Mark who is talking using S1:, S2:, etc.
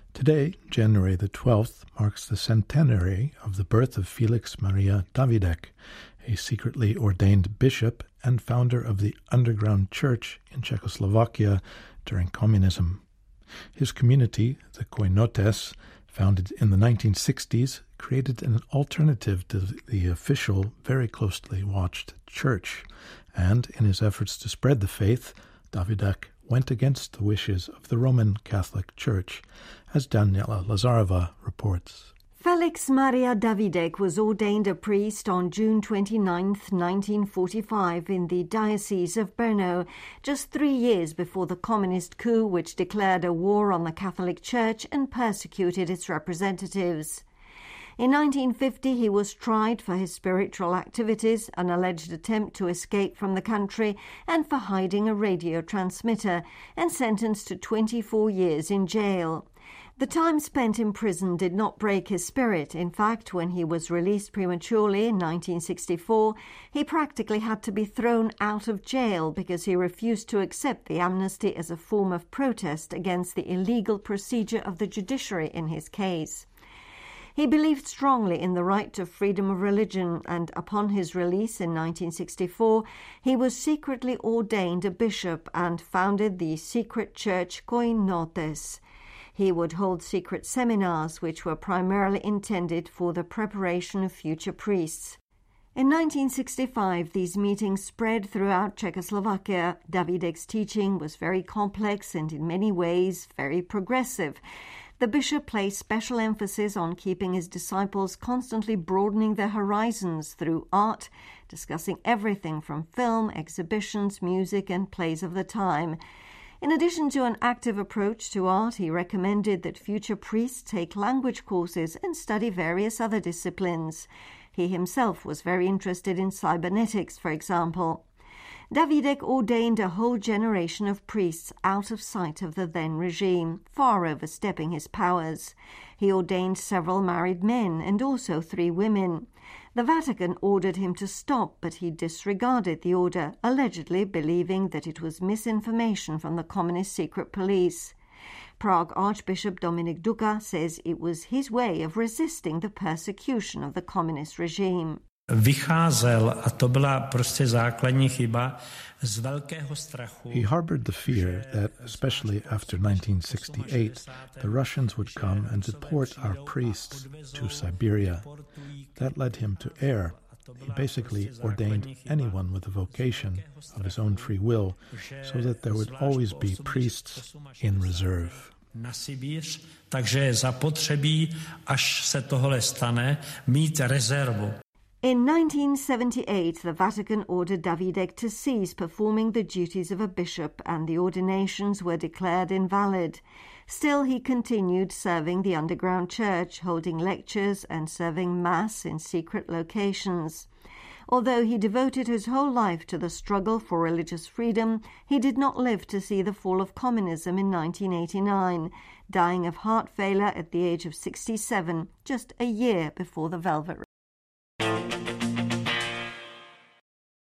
S1: Today, January the 12th, marks the centenary of the birth of Felix Maria Davidek, a secretly ordained bishop and founder of the underground church in Czechoslovakia during communism. His community, the Koinotes, founded in the 1960s, created an alternative to the official, very closely watched church, and in his efforts to spread the faith, Davidek went against the wishes of the Roman Catholic Church, as Daniela Lazarova reports.
S2: Felix Maria Davidek was ordained a priest on June 29, 1945, in the Diocese of Brno, just 3 years before the communist coup which declared a war on the Catholic Church and persecuted its representatives. In 1950, he was tried for his spiritual activities, an alleged attempt to escape from the country, and for hiding a radio transmitter, and sentenced to 24 years in jail. The time spent in prison did not break his spirit. In fact, when he was released prematurely in 1964, he practically had to be thrown out of jail because he refused to accept the amnesty as a form of protest against the illegal procedure of the judiciary in his case. He believed strongly in the right to freedom of religion, and upon his release in 1964, he was secretly ordained a bishop and founded the secret church Koinotes. He would hold secret seminars which were primarily intended for the preparation of future priests. In 1965, these meetings spread throughout Czechoslovakia. Davidek's teaching was very complex and in many ways very progressive. The bishop placed special emphasis on keeping his disciples constantly broadening their horizons through art, discussing everything from film, exhibitions, music, and plays of the time. In addition to an active approach to art, he recommended that future priests take language courses and study various other disciplines. He himself was very interested in cybernetics, for example. Davidek ordained a whole generation of priests out of sight of the then regime, far overstepping his powers. He ordained several married men and also 3 women. The Vatican ordered him to stop, but he disregarded the order, allegedly believing that it was misinformation from the communist secret police. Prague Archbishop Dominik Duka says it was his way of resisting the persecution of the communist regime.
S3: Vycházel, a to byla prostě základní chyba, z velkého strachu.
S1: He harbored the fear that, especially after 1968, the Russians would come and deport our priests to Siberia. That led him to err. He basically ordained anyone with a vocation of his own free will, so that there would always be priests in reserve.
S3: Na Sibíř, takže je zapotřebí, až se tohle stane, mít rezervu.
S2: In 1978, the Vatican ordered Davidek to cease performing the duties of a bishop, and the ordinations were declared invalid. Still, he continued serving the underground church, holding lectures and serving Mass in secret locations. Although he devoted his whole life to the struggle for religious freedom, he did not live to see the fall of communism in 1989, dying of heart failure at the age of 67, just a year before the Velvet